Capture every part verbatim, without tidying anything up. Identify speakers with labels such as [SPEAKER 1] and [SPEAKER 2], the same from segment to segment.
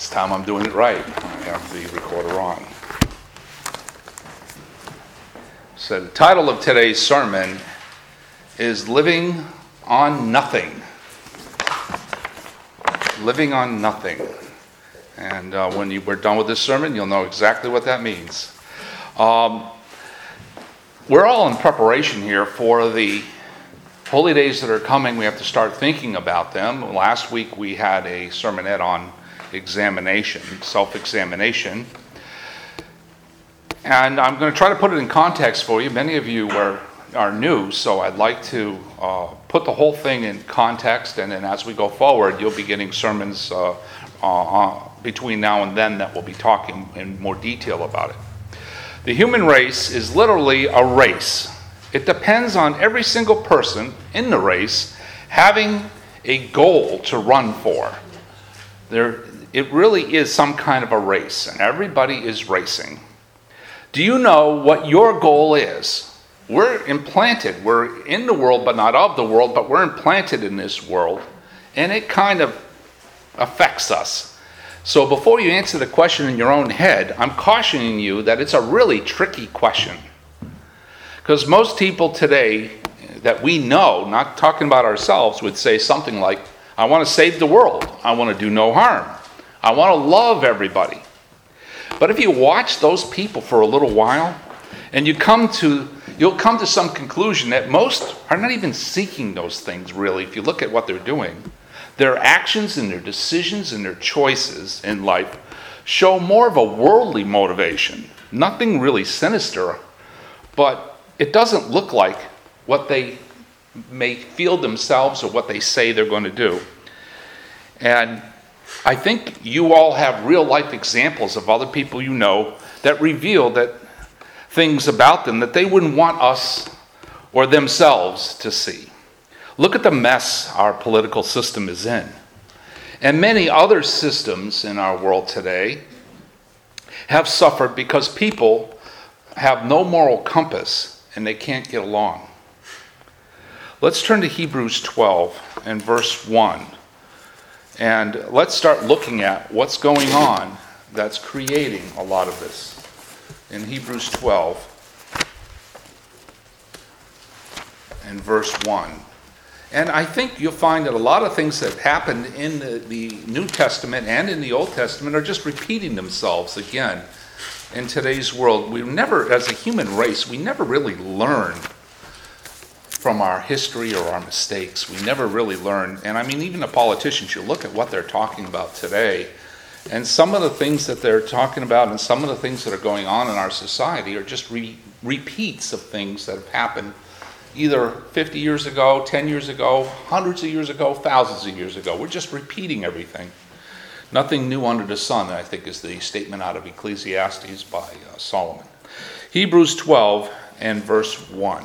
[SPEAKER 1] This time I'm doing it right. I have the recorder on. So the title of today's sermon is Living on Nothing. Living on Nothing. And uh, when you, we're done with this sermon, you'll know exactly what that means. Um, we're all in preparation here for the holy days that are coming. We have to start thinking about them. Last week we had a sermonette on examination, self-examination. And I'm going to try to put it in context for you. Many of you are, are new, so I'd like to uh, put the whole thing in context, and then as we go forward, you'll be getting sermons uh, uh, between now and then that will be talking in more detail about it. The human race is literally a race. It depends on every single person in the race having a goal to run for. There, it really is some kind of a race, and everybody is racing. Do you know what your goal is? We're implanted. We're in the world, but not of the world, but we're implanted in this world, and it kind of affects us. So before you answer the question in your own head, I'm cautioning you that it's a really tricky question. Because most people today that we know, not talking about ourselves, would say something like, I want to save the world. I want to do no harm. I want to love everybody. But if you watch those people for a little while, and you come to, you'll come to some conclusion that most are not even seeking those things really, if you look at what they're doing. Their actions and their decisions and their choices in life show more of a worldly motivation. Nothing really sinister, but it doesn't look like what they may feel themselves or what they say they're going to do. And I think you all have real life examples of other people you know that reveal that things about them that they wouldn't want us or themselves to see. Look at the mess our political system is in. And many other systems in our world today have suffered because people have no moral compass and they can't get along. Let's turn to Hebrews twelve and verse one. And let's start looking at what's going on that's creating a lot of this. In Hebrews twelve and verse one. And I think you'll find that a lot of things that happened in the, the New Testament and in the Old Testament are just repeating themselves again in today's world. We never, as a human race, we never really learn from our history or our mistakes. We never really learn. And I mean, even the politicians, you look at what they're talking about today, and some of the things that they're talking about and some of the things that are going on in our society are just re- repeats of things that have happened either fifty years ago, ten years ago, hundreds of years ago, thousands of years ago. We're just repeating everything. Nothing new under the sun, I think, is the statement out of Ecclesiastes by uh, Solomon. Hebrews twelve and verse one.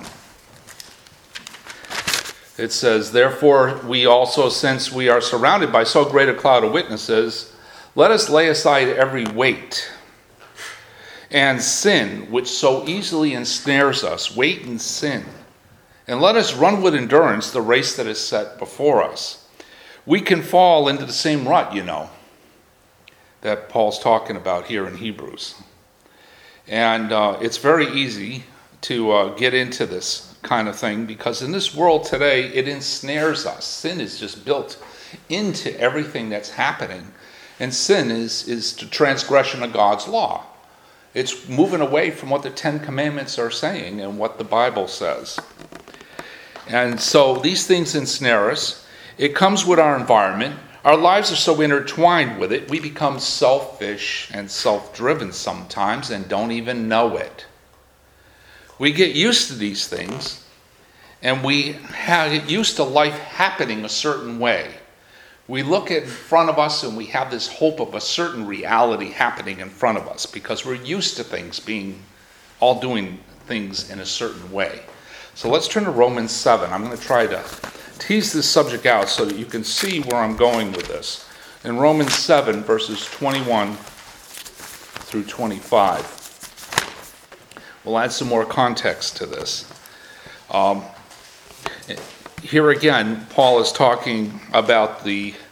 [SPEAKER 1] It says, therefore we also, since we are surrounded by so great a cloud of witnesses, let us lay aside every weight and sin which so easily ensnares us, weight and sin, and let us run with endurance the race that is set before us. We can fall into the same rut, you know, that Paul's talking about here in Hebrews. And uh, it's very easy to uh, get into this kind of thing because in this world today, it ensnares us. Sin is just built into everything that's happening. And sin is, is the transgression of God's law. It's moving away from what the Ten Commandments are saying and what the Bible says. And so these things ensnare us. It comes with our environment. Our lives are so intertwined with it, we become selfish and self-driven sometimes and don't even know it. We get used to these things, and we have, get used to life happening a certain way. We look in front of us, and we have this hope of a certain reality happening in front of us because we're used to things being, all doing things in a certain way. So let's turn to Romans seven. I'm going to try to tease this subject out so that you can see where I'm going with this. In Romans seven, verses twenty-one through twenty-five. We'll add some more context to this. Um, here again, Paul is talking about the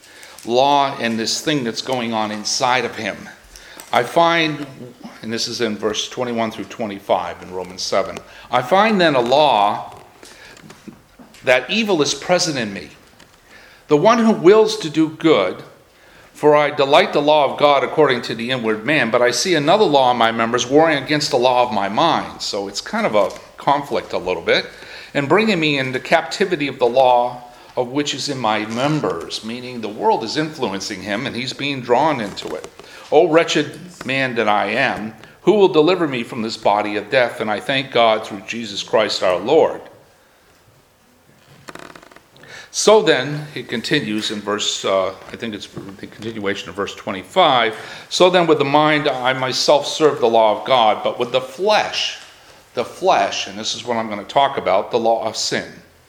[SPEAKER 1] law and this thing that's going on inside of him. I find, and this is in verse twenty-one through twenty-five in Romans seven, I find then a law that evil is present in me, the one who wills to do good, for I delight the law of God according to the inward man, but I see another law in my members warring against the law of my mind. So it's kind of a conflict a little bit, and bringing me into captivity of the law of which is in my members, meaning the world is influencing him and he's being drawn into it. O wretched man that I am, who will deliver me from this body of death? And I thank God through Jesus Christ our Lord. So then, it continues in verse, uh, I think it's the continuation of verse twenty-five. So then with the mind I myself serve the law of God, but with the flesh, the flesh, and this is what I'm going to talk about, the law of sin.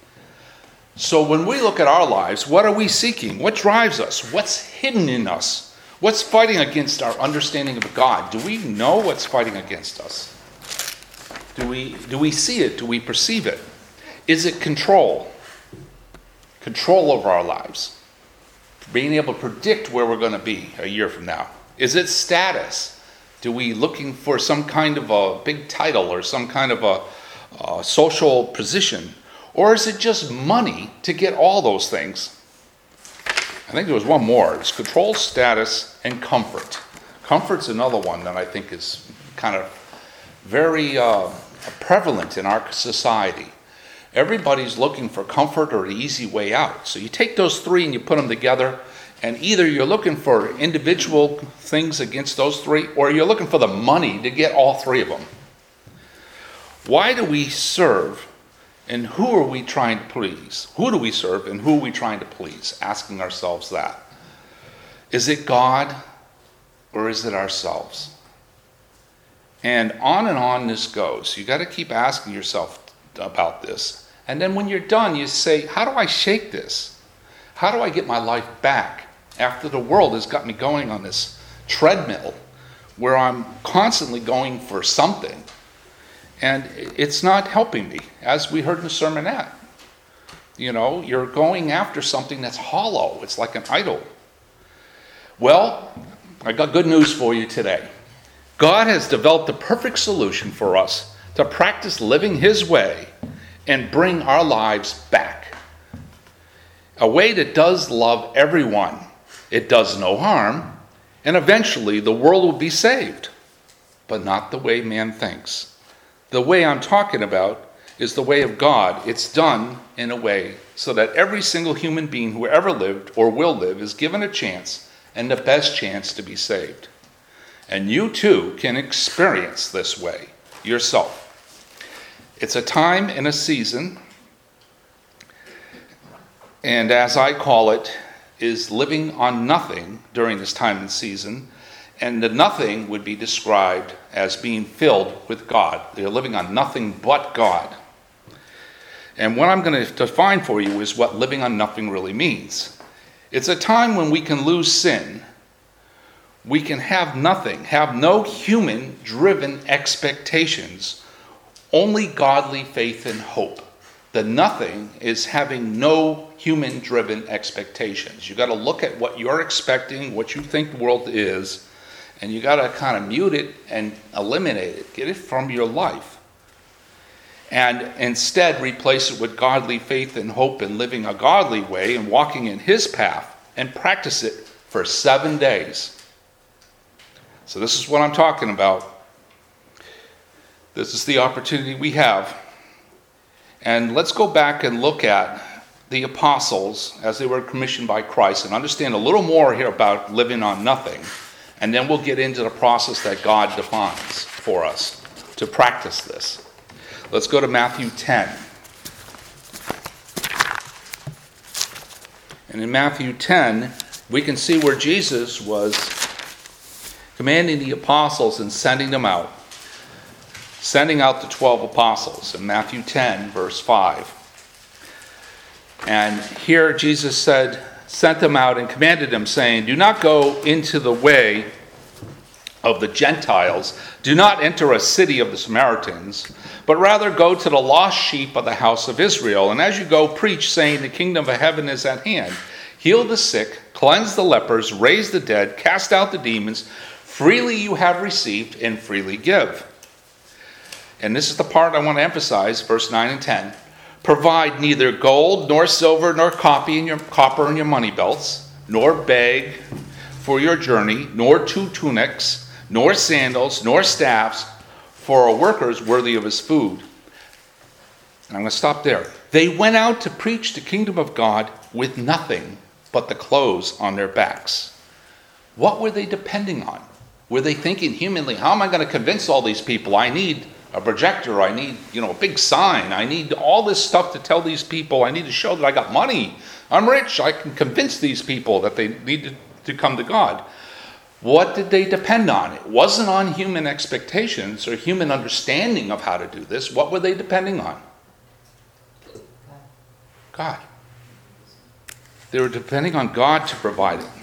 [SPEAKER 1] So when we look at our lives, what are we seeking? What drives us? What's hidden in us? What's fighting against our understanding of God? Do we know what's fighting against us? Do we, do we see it? Do we perceive it? Is it control? Control over our lives. Being able to predict where we're going to be a year from now. Is it status? Do we looking for some kind of a big title or some kind of a, a social position? Or is it just money to get all those things? I think there was one more. It's control, status, and comfort. Comfort's another one that I think is kind of very uh, prevalent in our society. Everybody's looking for comfort or the easy way out. So you take those three and you put them together, and either you're looking for individual things against those three, or you're looking for the money to get all three of them. Why do we serve? And who are we trying to please? Who do we serve and who are we trying to please? Asking ourselves that. Is it God or is it ourselves? And on and on this goes. You got to keep asking yourself about this. And then when you're done, you say, how do I shake this? How do I get my life back after the world has got me going on this treadmill where I'm constantly going for something? And it's not helping me, as we heard in the sermonette. You know, you're going after something that's hollow. It's like an idol. Well, I got good news for you today. God has developed the perfect solution for us to practice living His way and bring our lives back. A way that does love everyone. It does no harm. And eventually the world will be saved. But not the way man thinks. The way I'm talking about is the way of God. It's done in a way so that every single human being who ever lived or will live is given a chance, and the best chance, to be saved. And you too can experience this way yourself. It's a time and a season, and as I call it, is living on nothing during this time and season. And the nothing would be described as being filled with God. They're living on nothing but God. And what I'm going to define for you is what living on nothing really means. It's a time when we can lose sin. We can have nothing, have no human-driven expectations, only godly faith and hope. The nothing is having no human-driven expectations. You've got to look at what you're expecting, what you think the world is, and you got to kind of mute it and eliminate it. Get it from your life. And instead replace it with godly faith and hope and living a godly way and walking in His path and practice it for seven days. So this is what I'm talking about. This is the opportunity we have. And let's go back and look at the apostles as they were commissioned by Christ and understand a little more here about living on nothing. And then we'll get into the process that God defines for us to practice this. Let's go to Matthew ten. And in Matthew ten, we can see where Jesus was commanding the apostles and sending them out. Sending out the twelve apostles in Matthew ten, verse five. And here Jesus said, sent them out and commanded them, saying, do not go into the way of the Gentiles. Do not enter a city of the Samaritans, but rather go to the lost sheep of the house of Israel. And as you go, preach, saying, the kingdom of heaven is at hand. heal the sick, cleanse the lepers, raise the dead, cast out the demons. Freely you have received, and freely give. And this is the part I want to emphasize, verse nine and ten. Provide neither gold, nor silver, nor copper in your, copper in your money belts, nor bag for your journey, nor two tunics, nor sandals, nor staffs, for a worker is worthy of his food. And I'm going to stop there. They went out to preach the kingdom of God with nothing but the clothes on their backs. What were they depending on? Were they thinking humanly, how am I going to convince all these people? I need a projector, I need, you know, a big sign, I need all this stuff to tell these people, I need to show that I got money, I'm rich, I can convince these people that they need to, to come to God. What did they depend on? It wasn't on human expectations or human understanding of how to do this. What were they depending on? God. They were depending on God to provide it.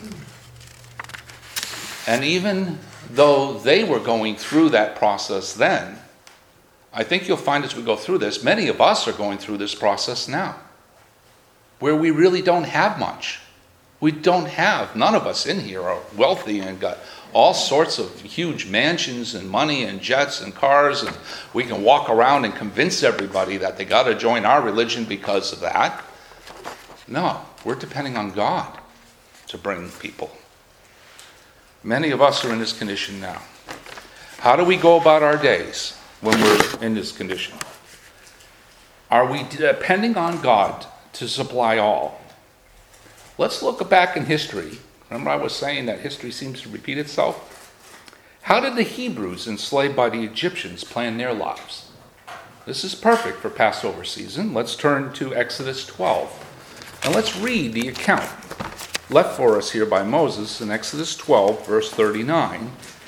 [SPEAKER 1] And even though they were going through that process then, I think you'll find as we go through this, many of us are going through this process now, where we really don't have much. We don't have, none of us in here are wealthy and got all sorts of huge mansions and money and jets and cars, and we can walk around and convince everybody that they got to join our religion because of that. No, we're depending on God to bring people. Many of us are in this condition now. How do we go about our days when we're in this condition? Are we depending on God to supply all? Let's look back in history. Remember I was saying that history seems to repeat itself? How did the Hebrews enslaved by the Egyptians plan their lives? This is perfect for Passover season. Let's turn to Exodus twelve. And let's read the account left for us here by Moses in Exodus twelve, verse thirty-nine.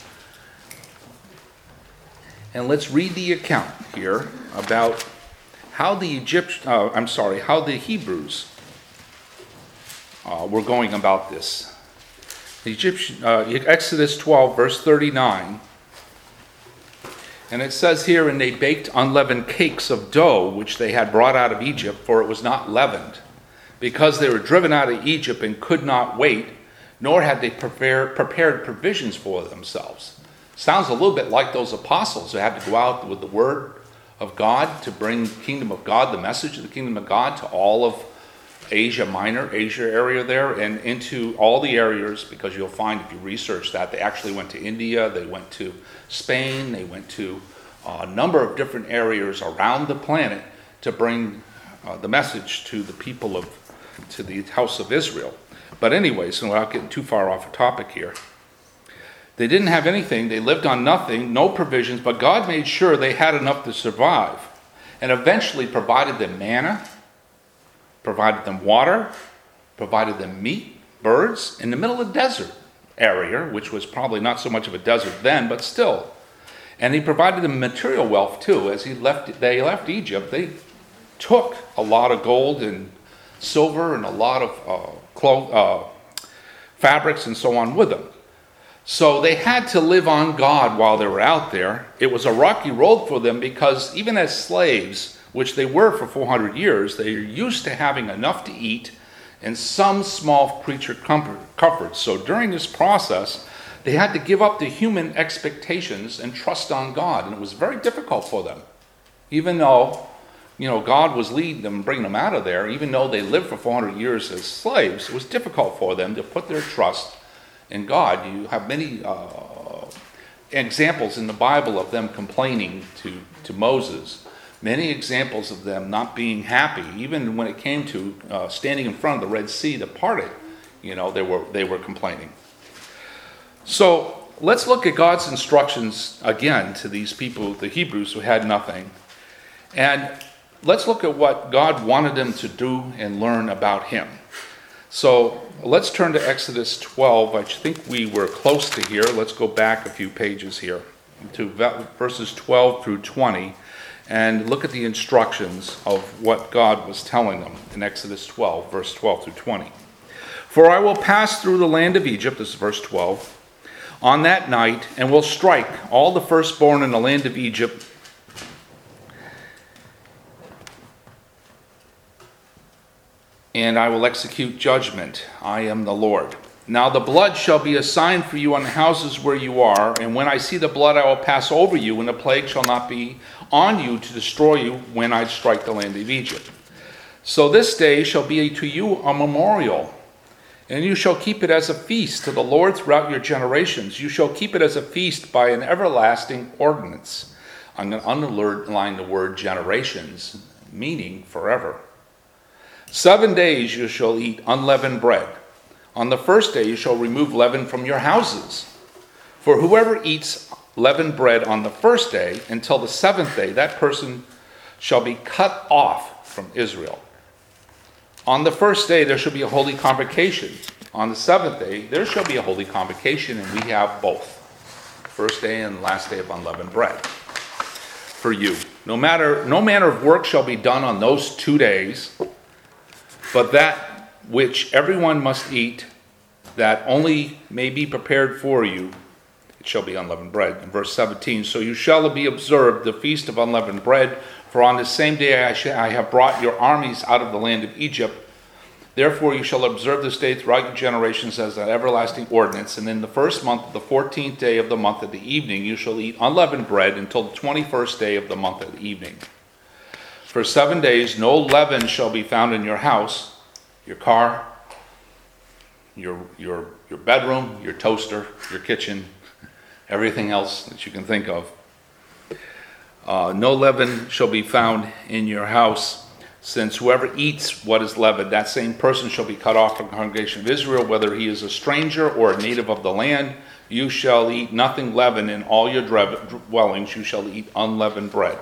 [SPEAKER 1] And let's read the account here about how the Egypt, uh, I'm sorry, how the Hebrews uh, were going about this. The Egyptian, uh, Exodus twelve, verse thirty-nine. And it says here, and they baked unleavened cakes of dough, which they had brought out of Egypt, for it was not leavened, because they were driven out of Egypt and could not wait, nor had they prepare, prepared provisions for themselves. Sounds a little bit like those apostles who had to go out with the word of God to bring the kingdom of God, the message of the kingdom of God to all of Asia Minor, Asia area there, and into all the areas, because you'll find if you research that, they actually went to India, they went to Spain, they went to a number of different areas around the planet to bring uh, the message to the people of, to the house of Israel. But anyway, so without getting too far off the topic here, they didn't have anything, they lived on nothing, no provisions, but God made sure they had enough to survive, and eventually provided them manna, provided them water, provided them meat, birds, in the middle of the desert area, which was probably not so much of a desert then, but still. And he provided them material wealth too. As he left, they left Egypt, they took a lot of gold and silver and a lot of uh, clo- uh, fabrics and so on with them. So they had to live on God while they were out there. It was a rocky road for them because even as slaves, which they were for four hundred years, they are used to having enough to eat and some small creature comfort, comforts. So during this process, they had to give up the human expectations and trust on God. And it was very difficult for them. Even though, you know, God was leading them, bringing them out of there, even though they lived for four hundred years as slaves, it was difficult for them to put their trust in God. You have many uh, examples in the Bible of them complaining to, to Moses. Many examples of them not being happy, even when it came to uh, standing in front of the Red Sea to part it. You know, they were they were complaining. So let's look at God's instructions again to these people, the Hebrews who had nothing. And let's look at what God wanted them to do and learn about him. So let's turn to Exodus twelve. I think we were close to here. Let's go back a few pages here to verses twelve through twenty and look at the instructions of what God was telling them in Exodus twelve, verse twelve through twenty. For I will pass through the land of Egypt, this is verse twelve, on that night, and will strike all the firstborn in the land of Egypt, and I will execute judgment. I am the Lord. Now the blood shall be a sign for you on the houses where you are, and when I see the blood I will pass over you, and the plague shall not be on you to destroy you when I strike the land of Egypt. So this day shall be to you a memorial, and you shall keep it as a feast to the Lord throughout your generations. You shall keep it as a feast by an everlasting ordinance. I'm going to underline the word generations, meaning forever. Seven days you shall eat unleavened bread. On the first day you shall remove leaven from your houses. For whoever eats leavened bread on the first day until the seventh day, that person shall be cut off from Israel. On the first day there shall be a holy convocation. On the seventh day there shall be a holy convocation, and we have both. First day and last day of unleavened bread for you. No matter, no manner of work shall be done on those two days, but that which everyone must eat, that only may be prepared for you, it shall be unleavened bread. In verse seventeen, so you shall be observed the feast of unleavened bread, for on the same day I, sh- I have brought your armies out of the land of Egypt. Therefore you shall observe this day throughout your generations as an everlasting ordinance. And in the first month of the fourteenth day of the month at the evening, you shall eat unleavened bread until the twenty-first day of the month at the evening. For seven days no leaven shall be found in your house, your car, your your your bedroom, your toaster, your kitchen, everything else that you can think of. Uh, no leaven shall be found in your house, since whoever eats what is leavened, that same person shall be cut off from the congregation of Israel, whether he is a stranger or a native of the land. You shall eat nothing leavened in all your dwellings. You shall eat unleavened bread.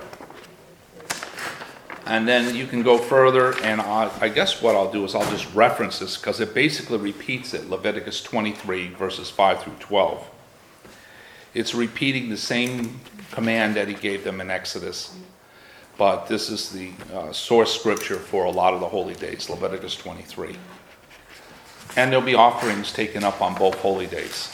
[SPEAKER 1] And then you can go further, and I, I guess what I'll do is I'll just reference this because it basically repeats it, Leviticus twenty-three, verses five through twelve. It's repeating the same command that he gave them in Exodus, but this is the uh, source scripture for a lot of the holy days, Leviticus twenty-three. And there'll be offerings taken up on both holy days.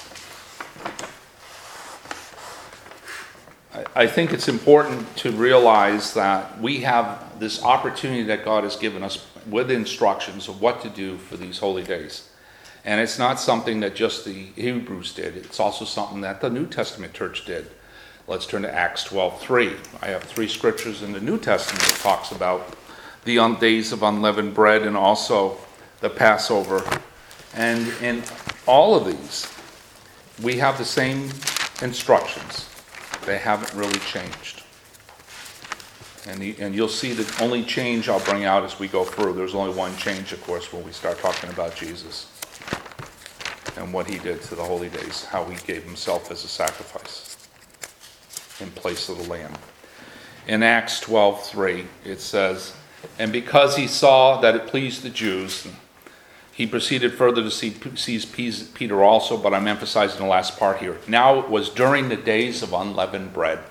[SPEAKER 1] I think it's important to realize that we have this opportunity that God has given us with instructions of what to do for these holy days. And it's not something that just the Hebrews did. It's also something that the New Testament church did. Let's turn to Acts twelve three. I have three scriptures in the New Testament that talks about the days of unleavened bread and also the Passover. And in all of these, we have the same instructions. They haven't really changed. And, the, and you'll see the only change I'll bring out as we go through. There's only one change, of course, when we start talking about Jesus and what he did to the holy days, how he gave himself as a sacrifice in place of the lamb. In Acts twelve three, it says, and because he saw that it pleased the Jews, he proceeded further to see, seize Peter also, but I'm emphasizing the last part here. Now it was during the days of unleavened bread.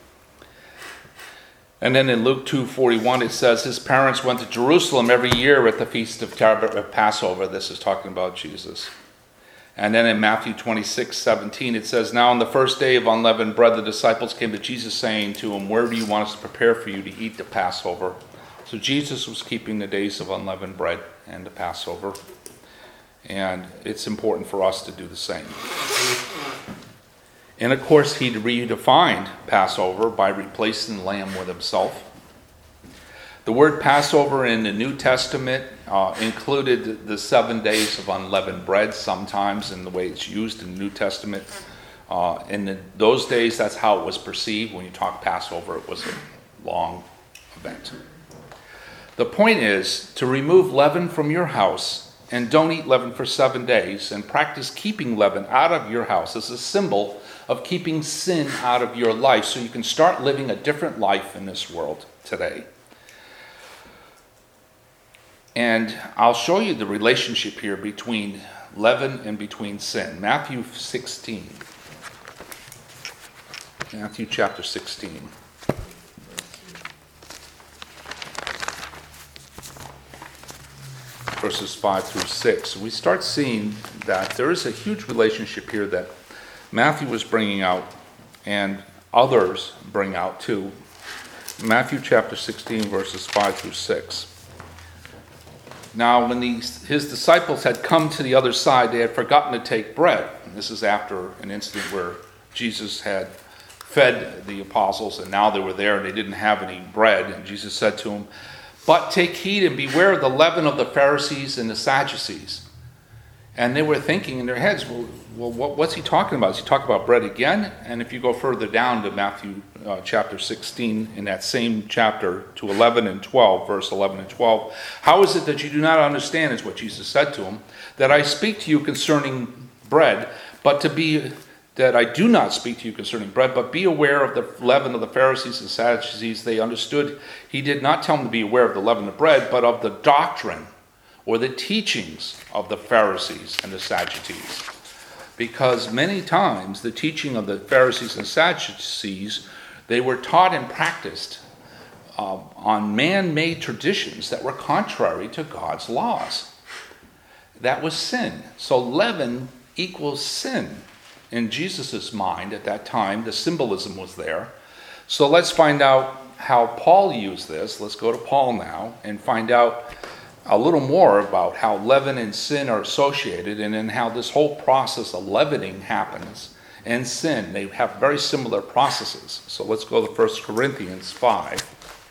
[SPEAKER 1] And then in Luke two forty-one, it says his parents went to Jerusalem every year at the feast of Passover. This is talking about Jesus. And then in Matthew twenty-six seventeen, it says, now on the first day of unleavened bread, the disciples came to Jesus saying to him, where do you want us to prepare for you to eat the Passover? So Jesus was keeping the days of unleavened bread and the Passover. And it's important for us to do the same. And of course, he redefined Passover by replacing the lamb with himself. The word Passover in the New Testament uh, included the seven days of unleavened bread sometimes in the way it's used in the New Testament. Uh, in the, those days, that's how it was perceived. When you talk Passover, it was a long event. The point is to remove leaven from your house, and don't eat leaven for seven days, and practice keeping leaven out of your house as a symbol of keeping sin out of your life so you can start living a different life in this world today. And I'll show you the relationship here between leaven and between sin. Matthew sixteen. Matthew chapter sixteen. Verses five through six. We start seeing that there is a huge relationship here that Matthew is bringing out and others bring out too. Matthew chapter sixteen, verses five through six. Now, when these, his disciples had come to the other side, they had forgotten to take bread. And this is after an incident where Jesus had fed the apostles, and now they were there and they didn't have any bread. And Jesus said to them, "But take heed and beware of the leaven of the Pharisees and the Sadducees." And they were thinking in their heads, well, well what, what's he talking about? Is he talking about bread again? And if you go further down to Matthew uh, chapter sixteen, in that same chapter, to eleven and twelve, verse eleven and twelve, "How is it that you do not understand," is what Jesus said to them, "that I speak to you concerning bread, but to be... that I do not speak to you concerning bread, but be aware of the leaven of the Pharisees and Sadducees." They understood he did not tell them to be aware of the leaven of bread, but of the doctrine or the teachings of the Pharisees and the Sadducees. Because many times the teaching of the Pharisees and Sadducees, they were taught and practiced uh, on man-made traditions that were contrary to God's laws. That was sin. So leaven equals sin. In Jesus' mind at that time, the symbolism was there. So let's find out how Paul used this. Let's go to Paul now and find out a little more about how leaven and sin are associated, and then how this whole process of leavening happens and sin. They have very similar processes. So let's go to First Corinthians five.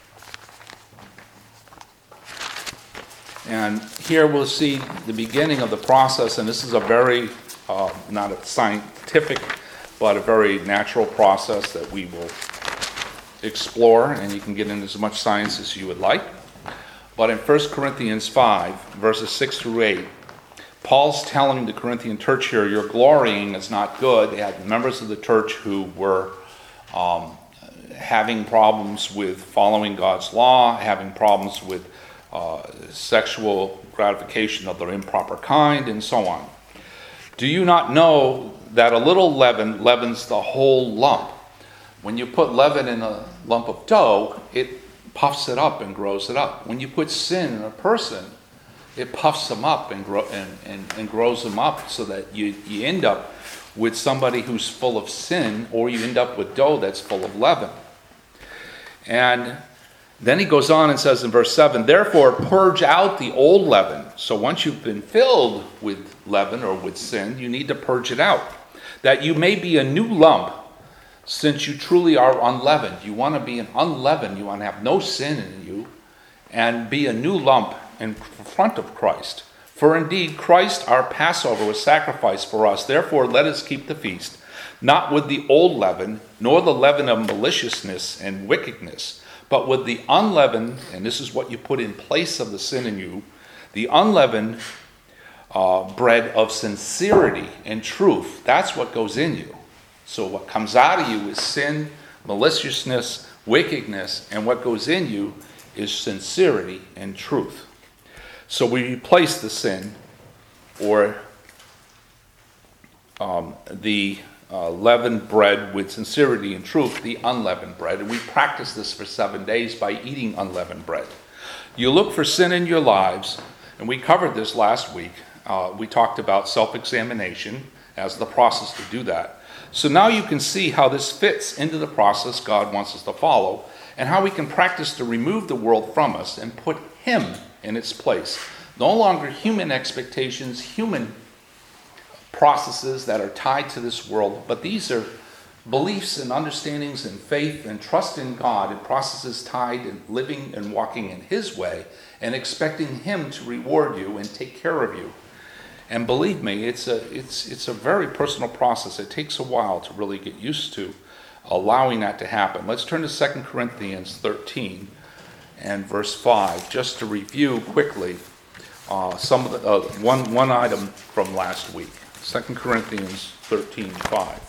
[SPEAKER 1] And here we'll see the beginning of the process, and this is a very Uh, not a scientific, but a very natural process that we will explore, and you can get into as much science as you would like. But in First Corinthians five, verses six through eight, Paul's telling the Corinthian church here, your glorying is not good. They had members of the church who were um, having problems with following God's law, having problems with uh, sexual gratification of the improper kind, and so on. "Do you not know that a little leaven leavens the whole lump? When you put leaven in a lump of dough, it puffs it up and grows it up. When you put sin in a person, it puffs them up and, grow, and, and, and grows them up, so that you, you end up with somebody who's full of sin, or you end up with dough that's full of leaven." And then he goes on and says in verse seven, "Therefore purge out the old leaven." So once you've been filled with leaven or with sin, you need to purge it out, "that you may be a new lump, since you truly are unleavened." You want to be an unleavened, you want to have no sin in you, and be a new lump in front of Christ. "For indeed Christ our Passover was sacrificed for us. Therefore let us keep the feast, not with the old leaven, nor the leaven of maliciousness and wickedness, but with the unleavened," and this is what you put in place of the sin in you, "the unleavened uh, bread of sincerity and truth." That's what goes in you. So what comes out of you is sin, maliciousness, wickedness, and what goes in you is sincerity and truth. So we replace the sin, or um, the Uh, leavened bread with sincerity and truth, the unleavened bread. And we practice this for seven days by eating unleavened bread. You look for sin in your lives, and we covered this last week. Uh, we talked about self-examination as the process to do that. So now you can see how this fits into the process God wants us to follow, and how we can practice to remove the world from us and put Him in its place. No longer human expectations, human processes that are tied to this world, but these are beliefs and understandings and faith and trust in God, and processes tied in living and walking in His way and expecting Him to reward you and take care of you. And believe me, it's a it's it's a very personal process. It takes a while to really get used to allowing that to happen. Let's turn to Second Corinthians thirteen and verse five, just to review quickly uh, some of the uh, one one item from last week. Second Corinthians thirteen five.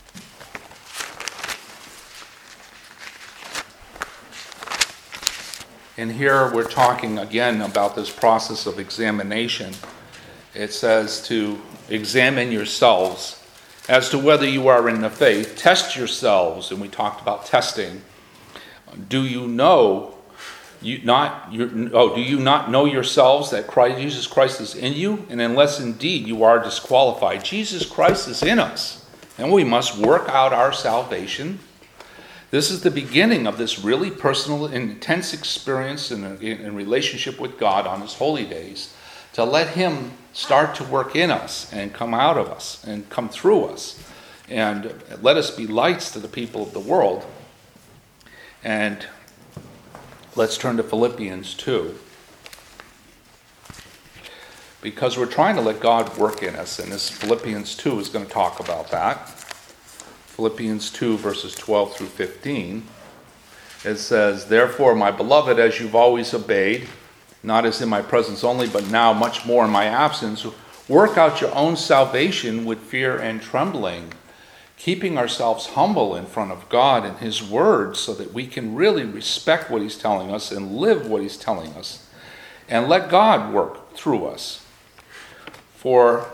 [SPEAKER 1] And here we're talking again about this process of examination. It says to examine yourselves as to whether you are in the faith. Test yourselves, and we talked about testing. Do you know you not you oh do you not know yourselves that Christ, Jesus Christ is in you? And unless indeed you are disqualified, Jesus Christ is in us, and we must work out our salvation This is the beginning of this really personal, intense experience in, in, in relationship with God on his holy days, to let him start to work in us and come out of us and come through us. And let us be lights to the people of the world. And let's turn to Philippians two. Because we're trying to let God work in us, and this Philippians two is going to talk about that. Philippians two, verses twelve through fifteen. It says, "Therefore, my beloved, as you've always obeyed, not as in my presence only, but now much more in my absence, work out your own salvation with fear and trembling, keeping ourselves humble in front of God and his word so that we can really respect what he's telling us and live what he's telling us, and let God work through us. For,"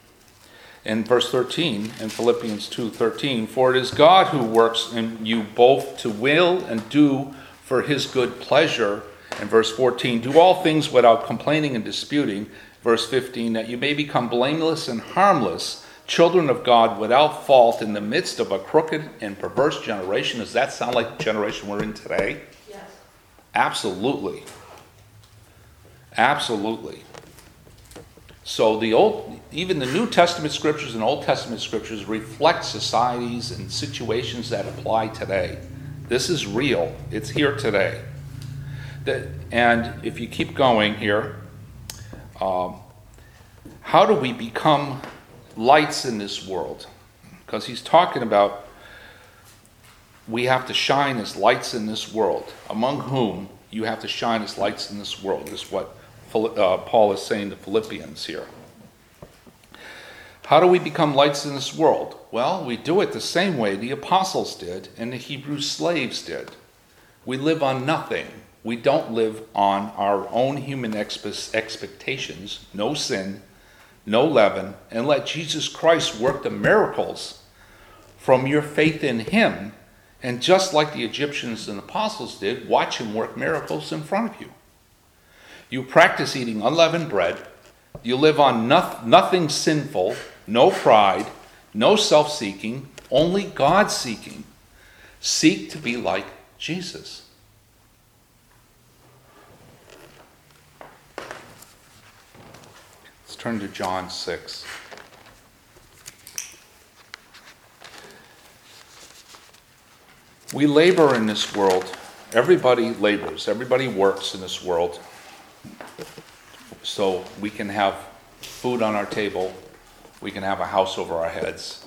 [SPEAKER 1] in verse thirteen, in Philippians two thirteen, "For it is God who works in you both to will and do for his good pleasure." In verse fourteen, "Do all things without complaining and disputing." Verse fifteen, "That you may become blameless and harmless, children of God without fault in the midst of a crooked and perverse generation." Does that sound like the generation we're in today?
[SPEAKER 2] Yes.
[SPEAKER 1] Absolutely. Absolutely. So the old, even the New Testament scriptures and Old Testament scriptures reflect societies and situations that apply today. This is real. It's here today. That, and if you keep going here, um, how do we become lights in this world? Because he's talking about we have to shine as lights in this world. Among whom you have to shine as lights in this world is what Uh, Paul is saying to Philippians here. How do we become lights in this world? Well, we do it the same way the apostles did and the Hebrew slaves did. We live on nothing. We don't live on our own human expe- expectations, no sin, no leaven, and let Jesus Christ work the miracles from your faith in him. And just like the Egyptians and apostles did, watch him work miracles in front of you. You practice eating unleavened bread. You live on no- nothing sinful, no pride, no self-seeking, only God-seeking. Seek to be like Jesus. Let's turn to John six. We labor in this world. Everybody labors. Everybody works in this world. So we can have food on our table, we can have a house over our heads,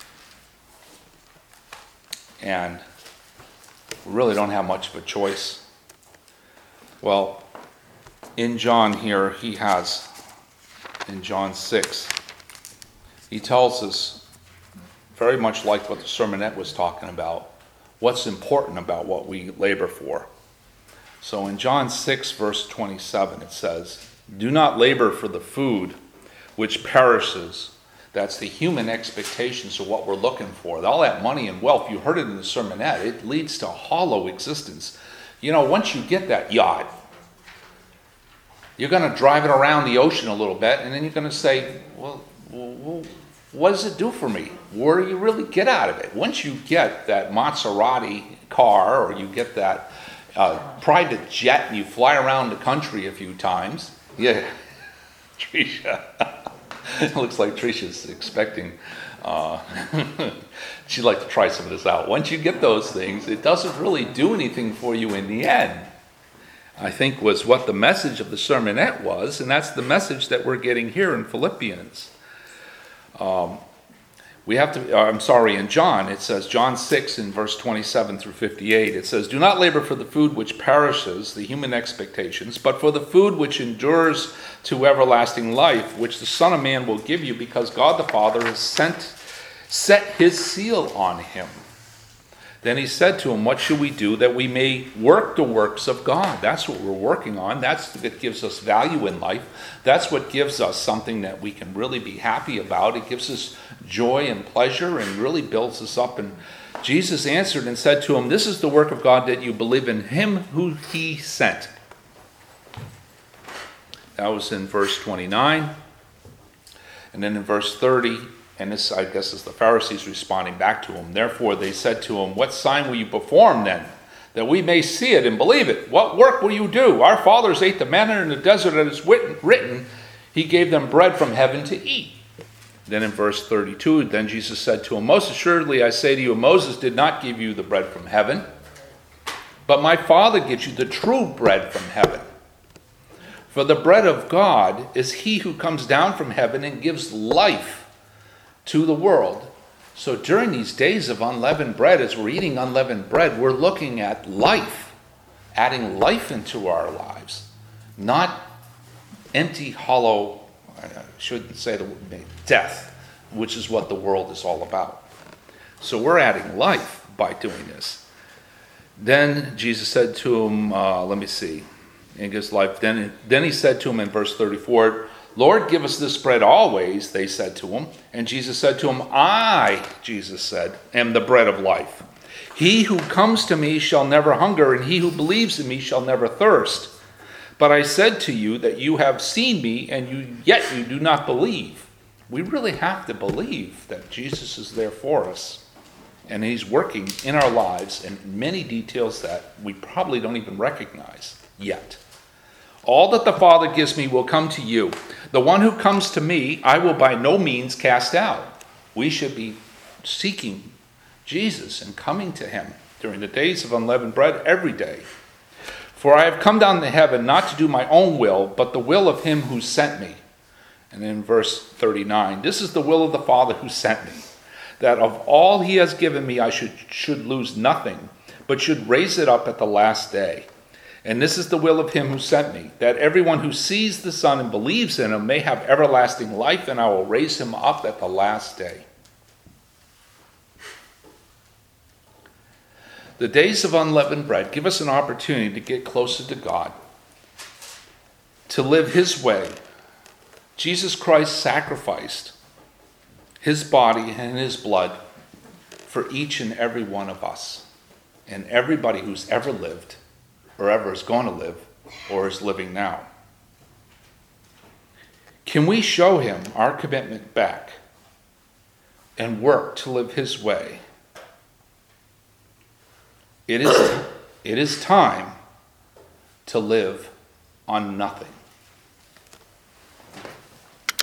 [SPEAKER 1] and we really don't have much of a choice. Well, in John here, he has, in John six, he tells us, very much like what the sermonette was talking about, what's important about what we labor for. So in John six, verse twenty-seven, it says, "Do not labor for the food which perishes." That's the human expectations of what we're looking for. All that money and wealth, you heard it in the sermonette, it leads to a hollow existence. You know, once you get that yacht, you're going to drive it around the ocean a little bit, and then you're going to say, well, well, what does it do for me? What do you really get out of it? Once you get that Maserati car, or you get that Uh, private jet and you fly around the country a few times. Yeah, Tricia. It looks like Tricia's expecting. Uh, she'd like to try some of this out. Once you get those things, it doesn't really do anything for you in the end. I think was what the message of the sermonette was, and that's the message that we're getting here in Philippians. Um, We have to, uh, I'm sorry, in John, it says, John six in verse twenty-seven through fifty-eight, it says, "Do not labor for the food which perishes," the human expectations, "but for the food which endures to everlasting life, which the Son of Man will give you, because God the Father has sent, set his seal on him." Then he said to him, "What should we do that we may work the works of God?" That's what we're working on. That's what gives us value in life. That's what gives us something that we can really be happy about. It gives us joy and pleasure and really builds us up. And Jesus answered and said to him, "This is the work of God, that you believe in him who he sent." That was in verse twenty-nine. And then in verse thirty, And this, I guess, is the Pharisees responding back to him. Therefore, they said to him, what sign will you perform then, that we may see it and believe it? What work will you do? Our fathers ate the manna in the desert, and it's written, he gave them bread from heaven to eat. Then in verse thirty-two, then Jesus said to him, most assuredly I say to you, Moses did not give you the bread from heaven, but my Father gives you the true bread from heaven. For the bread of God is he who comes down from heaven and gives life to the world. So during these days of unleavened bread, as we're eating unleavened bread, we're looking at life, adding life into our lives, not empty, hollow, I shouldn't say the word, death, which is what the world is all about. So we're adding life by doing this. Then Jesus said to him, uh, let me see, in his life, then, then he said to him in verse thirty-four, Lord, give us this bread always, they said to him. And Jesus said to him, I, Jesus said, am the bread of life. He who comes to me shall never hunger, and he who believes in me shall never thirst. But I said to you that you have seen me, and you yet you do not believe. We really have to believe that Jesus is there for us, and he's working in our lives in many details that we probably don't even recognize yet. All that the Father gives me will come to you. The one who comes to me, I will by no means cast out. We should be seeking Jesus and coming to him during the days of unleavened bread every day. For I have come down to heaven not to do my own will, but the will of him who sent me. And in verse thirty-nine, this is the will of the Father who sent me, that of all he has given me I should, should lose nothing, but should raise it up at the last day. And this is the will of him who sent me, that everyone who sees the Son and believes in him may have everlasting life, and I will raise him up at the last day. The days of unleavened bread give us an opportunity to get closer to God, to live his way. Jesus Christ sacrificed his body and his blood for each and every one of us, and everybody who's ever lived, or ever is going to live, or is living now. Can we show him our commitment back and work to live his way? It is, it is time to live on nothing.